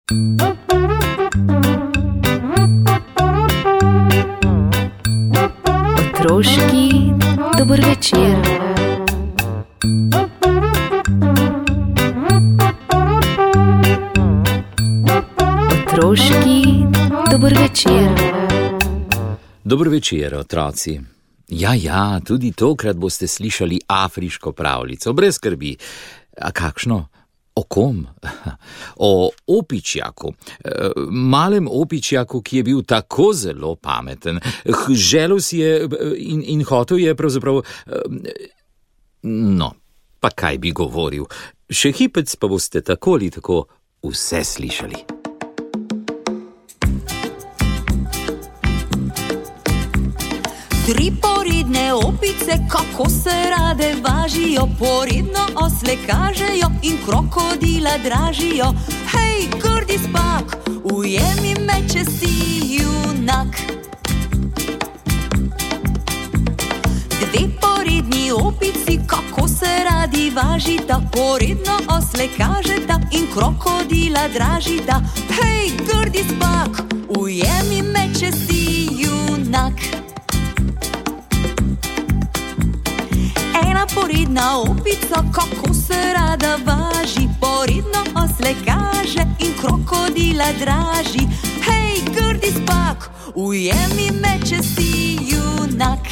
Otroški dober večer. Otroški dober večer. Dober večer, otroci. Ja, tudi tokrat boste slišali afriško pravljico, brez skrbi. A kakšno? O kom? O opičjaku. Malem opičjaku, ki je bil tako zelo pameten. Želel si je in hotel je pravzaprav... No, pa kaj bi govoril. Še hipec pa boste tako ali tako vse slišali. Tri poridne opice, kako se rade važijo, poridno osle kažejo in krokodila dražijo. Hej, grdi spak, ujemi me, če si junak. Dve poridni opici, kako se radi važita, poridno osle kažeta in krokodila dražita. Hej, grdi spak, ujemi me, če si junak. Ena poridna opica, kako se rada važi, poridno osle kaže in krokodila draži. Hej, grdi spak, ujemi me, če si junak.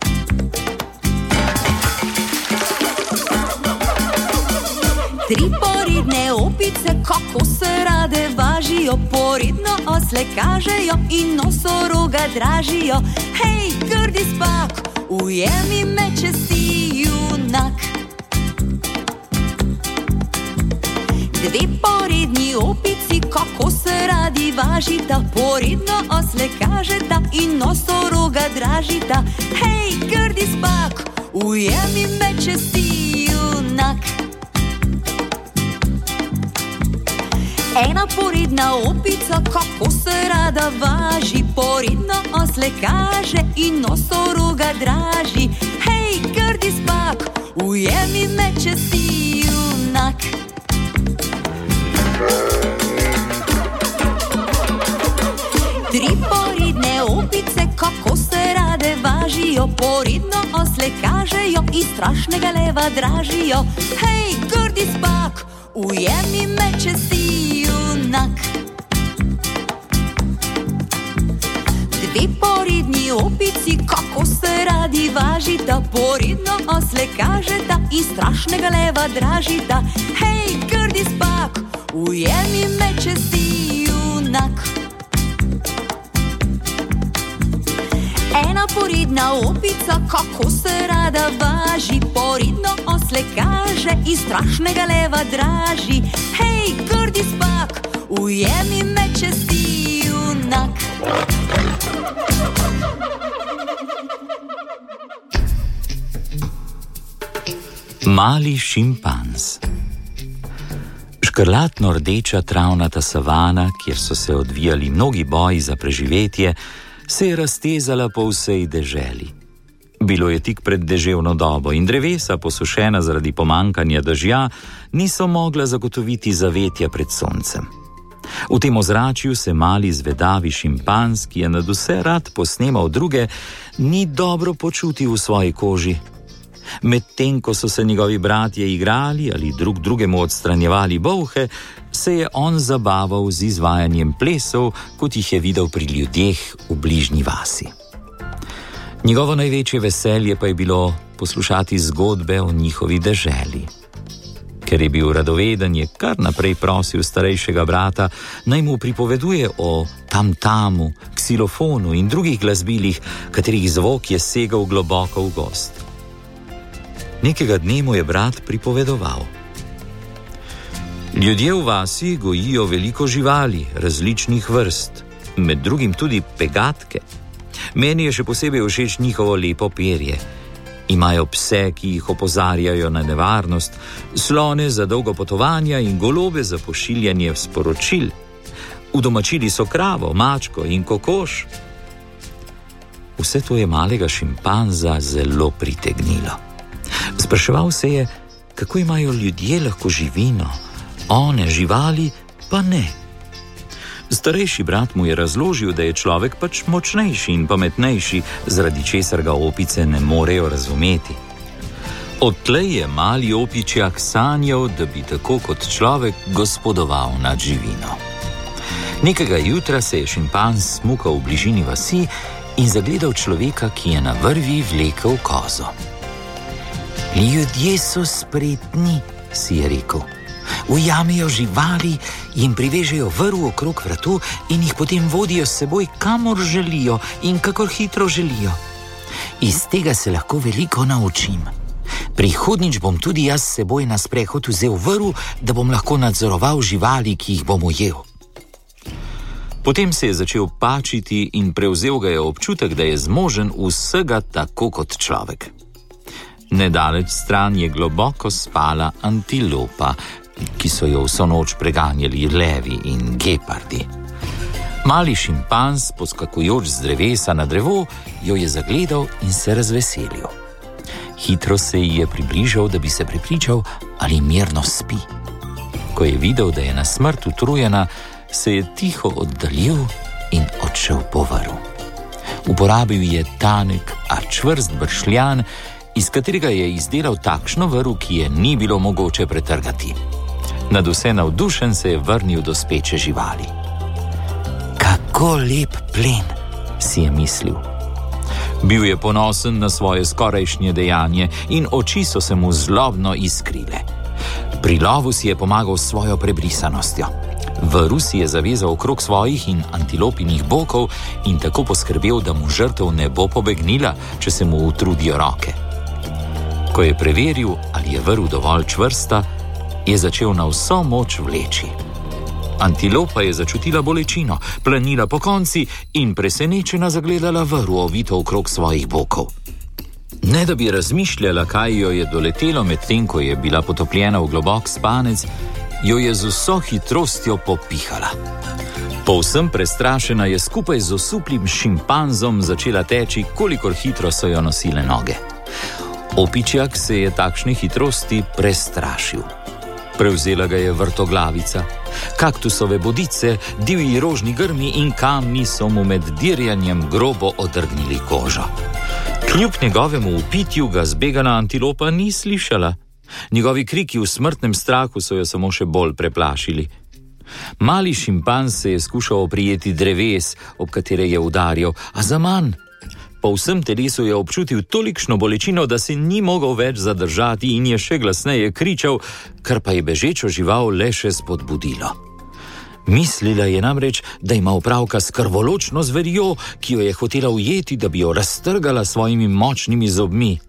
Tri poridne opice, kako se rade važijo, poridno osle kažejo in nosoroga dražijo. Hej, grdi spak, ujemi me, če si junak. Dve poridni opici, kako se radi važita, poridno osle kažeta in nosoroga dražita. Hej, grdi spak, ujemi me, če si junak. Ena poridna opica, kako se rada važi, poridno osle kaže in nosoroga draži. Hej, grdi spak, ujemi me, če si junak. Tri poridne opice, kako se rade važijo, poridno osle kažejo in strašnega leva dražijo. Hej, grdi spak, ujemi me, če si junak. Dve poridni opici, kako se radi važita, poridno osle kažeta in strašnega leva dražita. Hej, grdi spak, ujemi me, če si junak. Ena poridna opica, kako se rada važi, poridno osle kaže in strašnega leva draži. Hej, grdi spak, ujemi me, če si junak. Mali šimpanz. Škrlatno rdeča travnata savana, kjer so se odvijali mnogi boji za preživetje, se je raztezala po vsej deželi. Bilo je tik pred deževno dobo in drevesa, posušena zaradi pomankanja dežja, niso mogla zagotoviti zavetja pred soncem. V tem ozračju se mali zvedavi šimpanz, ki je nadvse rad posnemal druge, ni dobro počutil v svoji koži. Medtem ko so se njegovi bratje igrali ali drug drugemu odstranjevali bolhe, se je on zabaval z izvajanjem plesov, kot jih je videl pri ljudeh v bližnji vasi. Njegovo največje veselje pa je bilo poslušati zgodbe o njihovi deželi. Ker je bil radoveden, je kar naprej prosil starejšega brata, naj mu pripoveduje o tamtamu, ksilofonu in drugih glasbilih, katerih zvok je segal globoko v gozd. Nekega dne mu je brat pripovedoval. Ljudje v vasi gojijo veliko živali, različnih vrst, med drugim tudi pegatke. Meni je še posebej všeč njihovo lepo perje. Imajo pse, ki jih opozarjajo na nevarnost, slone za dolgo potovanja in golobe za pošiljanje sporočil. Udomačili so kravo, mačko in kokoš. Vse to je malega šimpanza zelo pritegnilo. Spraševal se je, kako imajo ljudje lahko živino, one živali pa ne. Starejši brat mu je razložil, da je človek pač močnejši in pametnejši, zaradi česar ga opice ne morejo razumeti. Odtlej je mali opičjak sanjal, da bi tako kot človek gospodoval nad živino. Nekega jutra se je šimpanz smukal v bližini vasi in zagledal človeka, ki je na vrvi vlekel kozo. Ljudje so spretni, si je rekel. Ujamejo živali, jim privežejo vrv okrog vratu in jih potem vodijo s seboj, kamor želijo in kakor hitro želijo. Iz tega se lahko veliko naučim. Prihodnjič bom tudi jaz s seboj na sprehod vzel vrv, da bom lahko nadzoroval živali, ki jih bom ujel. Potem se je začel pačiti in prevzel ga je občutek, da je zmožen vsega tako kot človek. Nedaleč stran je globoko spala antilopa, ki so jo vso noč preganjali levi in gepardi. Mali šimpanz, poskakujoč z drevesa na drevo, jo je zagledal in se razveselil. Hitro se ji je približal, da bi se prepričal, ali mirno spi. Ko je videl, da je na smrt utrujena, se je tiho oddaljil in odšel po vrv. Uporabil je tanek, a čvrst bršljan, iz katerega je izdelal takšno vrv, ki je ni bilo mogoče pretrgati. Nadvse navdušen se je vrnil do speče živali. Kako lep plen, si je mislil. Bil je ponosen na svoje skorajšnje dejanje in oči so se mu zlobno iskrile. Pri lovu si je pomagal s svojo prebrisanostjo. Vrv si je zavezal okrog svojih in antilopinih bokov in tako poskrbel, da mu žrtev ne bo pobegnila, če se mu utrudijo roke. Ko je preveril, ali je vrv dovolj čvrsta, je začel na vso moč vleči. Antilopa je začutila bolečino, planila po konci in presenečena zagledala vrv ovito okrog svojih bokov. Ne da bi razmišljala, kaj jo je doletelo medtem, ko je bila potopljena v globok spanec, jo je z vso hitrostjo popihala. Povsem prestrašena je skupaj z osuplim šimpanzom začela teči, kolikor hitro so jo nosile noge. Opičjak se je takšne hitrosti prestrašil. Prevzela ga je vrtoglavica. Kaktusove bodice, divji rožni grmi in kamni so mu med dirjanjem grobo odrgnili kožo. Kljub njegovemu vpitju ga zbegana antilopa ni slišala. Njegovi kriki v smrtnem strahu so jo samo še bolj preplašili. Mali šimpanz se je skušal oprijeti dreves, ob katere je udarjal, a zaman. Po vsem telesu je občutil tolikšno bolečino, da se ni mogel več zadržati in je še glasneje kričal, kar pa je bežečo žival le še spodbudilo. Mislila je namreč, da ima opravka s krvoločno zverjo, ki jo je hotela ujeti, da bi jo raztrgala svojimi močnimi zobmi.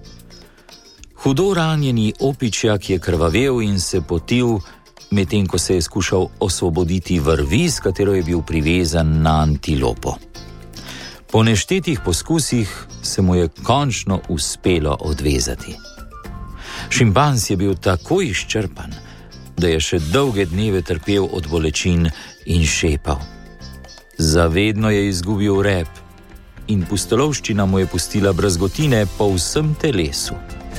Hudo ranjeni opičjak je krvavel in se potil, medtem ko se je skušal osvoboditi vrvi, s katero je bil privezan na antilopo. Po neštetih poskusih se mu je končno uspelo odvezati. Šimpanz je bil tako izčrpan, da je še dolge dneve trpel od bolečin in šepal. Zavedno je izgubil rep in pustolovščina mu je pustila brazgotine po vsem telesu.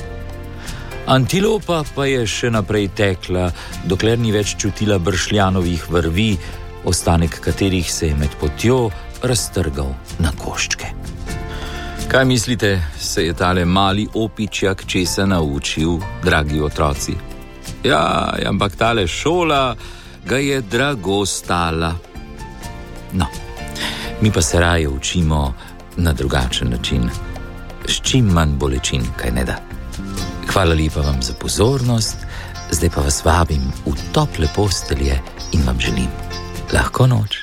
Antilopa pa je še naprej tekla, dokler ni več čutila bršljanovih vrvi, ostanek katerih se je med potjo raztrgal na koščke. Kaj mislite, se je tale mali opičjak česa naučil, dragi otroci? Ja, ampak tale šola ga je drago stala. No, mi pa se raje učimo na drugačen način, s čim manj bolečin, kaj ne da. Hvala lepa vam za pozornost, zdaj pa vas vabim v tople postelje in vam želim lahko noč.